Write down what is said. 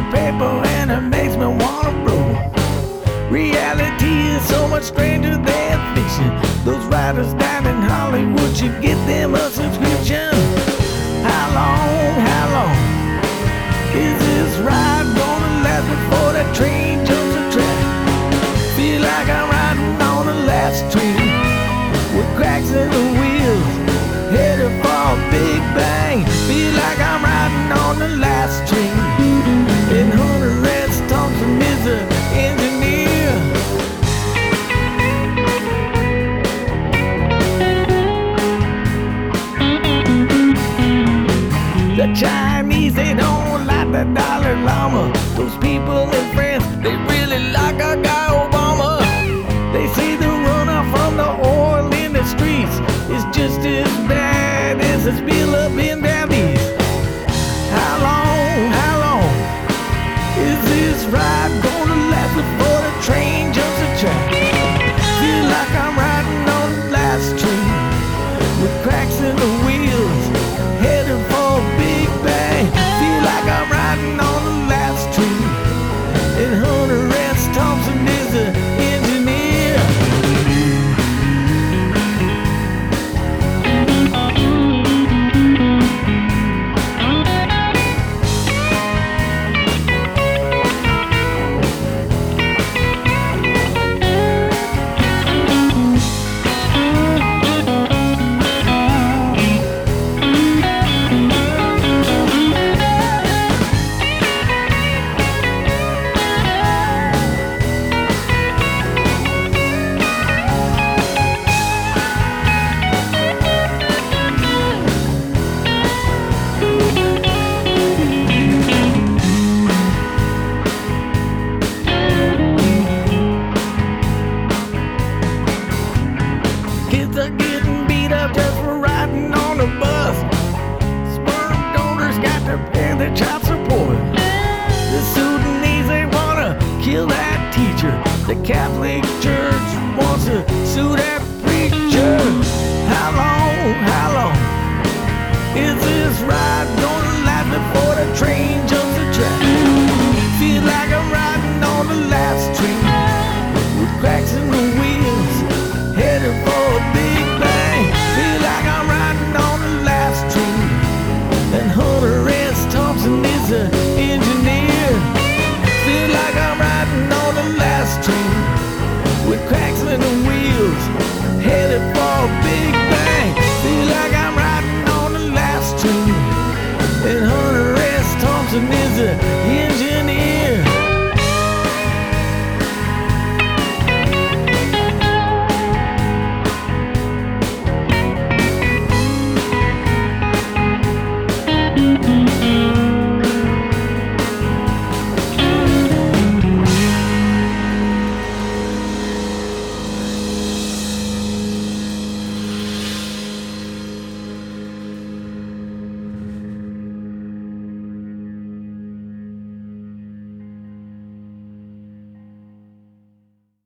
paper and it makes me wanna blow. Reality is so much stranger than fiction. Those writers down in Hollywood should get them a subscription. How long is this ride gonna last before that train jumps the track? Feel like I'm riding on the last train with cracks in the wheels, headed for a big bang. Feel like I'm riding on the last train, and Hunter S. Thompson is the engineer. The Chinese, they don't like the Dalai Lama. Those people in France, they really like our guy Obama. They say the runoff from the oil in the streets is just as bad as the spill up in Valdez. How long is this ride gonna last before the train jumps the track? Feel like I'm riding on the last train with cracks in the wheels, headed for a big bang. Feel like I'm riding on the last train, and Hunter S. Thompson is the engineer. Kids are getting beat up just for riding on the bus. Sperm donors got to pay their child support. The Sudanese, they wanna kill that teacher. The Catholic Church wants to sue that preacher. How long is this ride gonna last before the train jumps